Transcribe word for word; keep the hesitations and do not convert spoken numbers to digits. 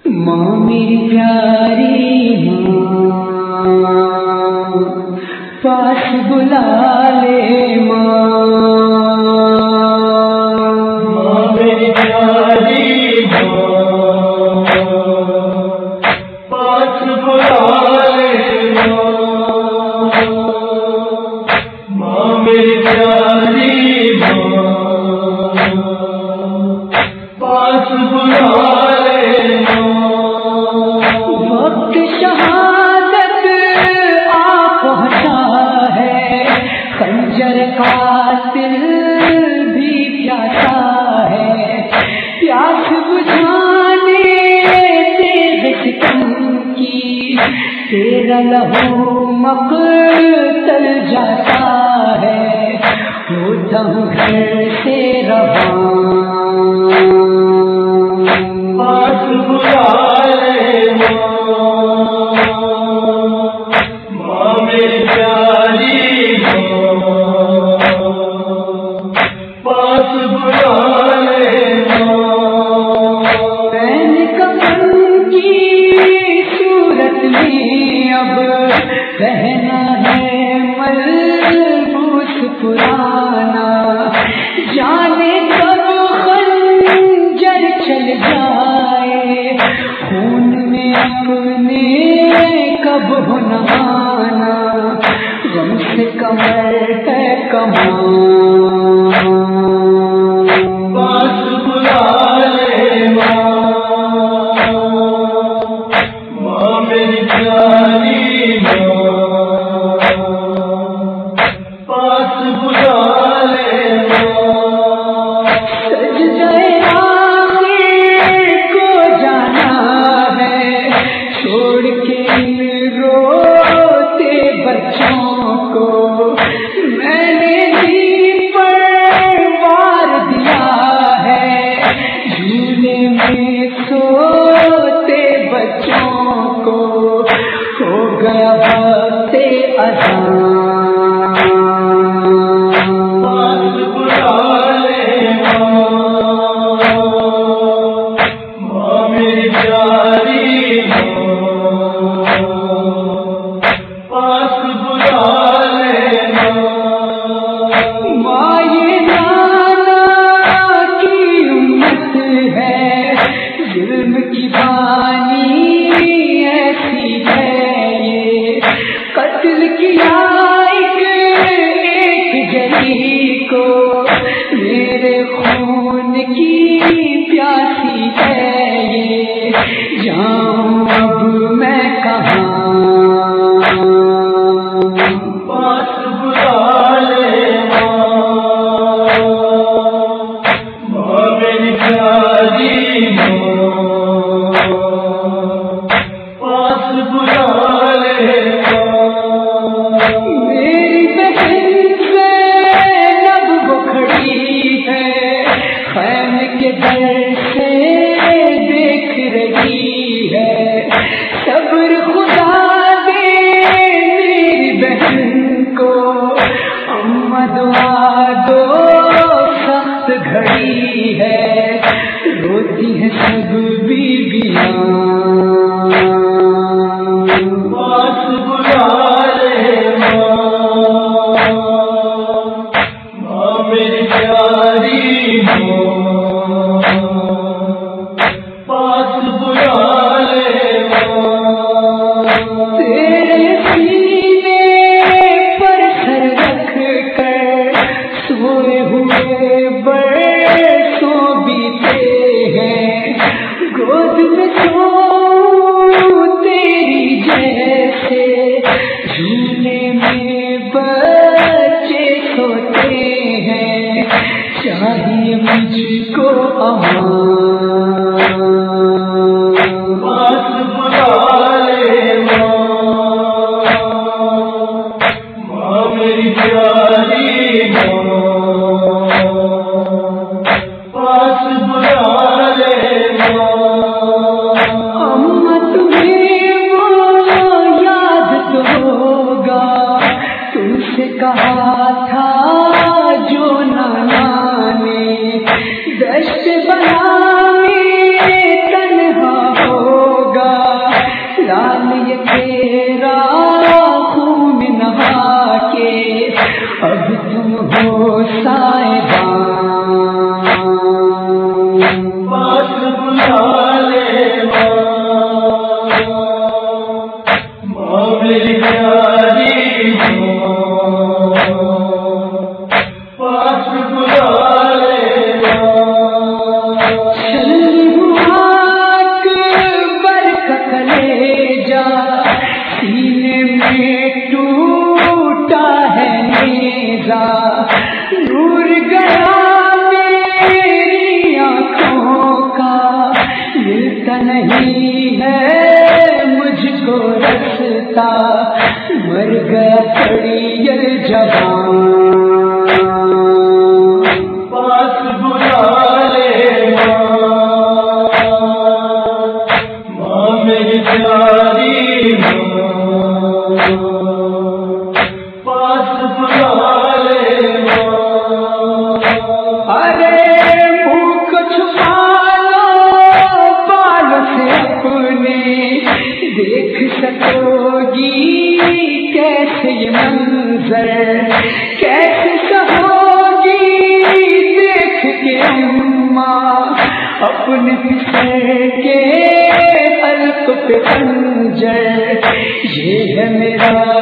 ماں میری پیاری ماں، پاس بلا لے ماں، ماں میری پیاری ماں، پاس بلا لے ماں، ماں میری پیاری ماں، پاس بلا وقت شہادت آ پہنچا ہے، خنجر قاتل بھی پیاسا ہے، پیاس بجھانے تیز ستم کی تیرا لہو مقتل جاتا ہے، ہوتا ہوں گھر سے رواں، پاس بلا لے ماں، ماں میری پیاری ماں، پاس بلا لے ماں، بین کفن کی صورت میں اب رہنا ہے ملبوس پرانا، جانے کب خنجر چل جائے، خون میں اپنے کب ہو نہانا، غم سے کمر ہے کمان، پاس بلا لے ماں، ماں میری پیاری ماں، پاس بلا لے ماں، سجدہ آخر کو جانا ہے، چھوڑ کے روتے بچوں کو، میں نے دین پر وار دیا ہے، جھولے میں سوتے بچوں کو، ہو گیا وقت اذان، پاس بلا لے ماں، ماں میری پیاری ماں، پاس بلا لے ماں، ماں یہ نانا کی امت ہے، ظلم کی بانی ایسی ہے، یہ قتل کیا ایک جلی کو، میرے خون کی پیاسی ہے یہ، جاؤں اب میں کہاں، پاس بلا لے ماں، ماں میری پیاری ماں، پاس بلا لے ماں، میری بہن زینب وہ کھڑی ہے، خیم کے در سے دیکھ رہی ہے، صبر خدا دے میری بہن کو، اماں دعا دو سخت گھڑی ہے، روتی ہے سب بیویاں، پاس بلا لے ماں، ماں میری پیاری ماں، پاس بلا لے ماں، تیرے سینے پر سر رکھ کر سوئے ہوئے برسوں بیتے ہیں، گود میں سو تیری جیسے، جھولے میں بچے سوتے ہیں، چاہیے مجھ کو امان، پاس بلا لے ماں، ماں میری پیاری ماں، پاس بلا لے ماں، اماں تمہیں وہ یاد تو ہوگا، تم سے کہا تھا جو نانا نے، دشت بنا یہ تیرا خون نہا کے اب تم ہو سائبان پاس بلا لے ماں میری پیاری ماں پاس بلا لے سینے میں ٹوٹا ہے نیزا نور گیا میری آنکھوں کا ملتا نہیں ہے مجھ کو رستا مر گیا پڑیر جوان پاس بلا لے ماں میری پیاری پاس بلا لے ارے منہ کو چھپا لو بال سے اپنے دیکھ سکو گی کیسے یہ منظر کیسے سہوگی دیکھ کے اماں اپنے پسر کے حلق پہ خنجر یہ ہے میرا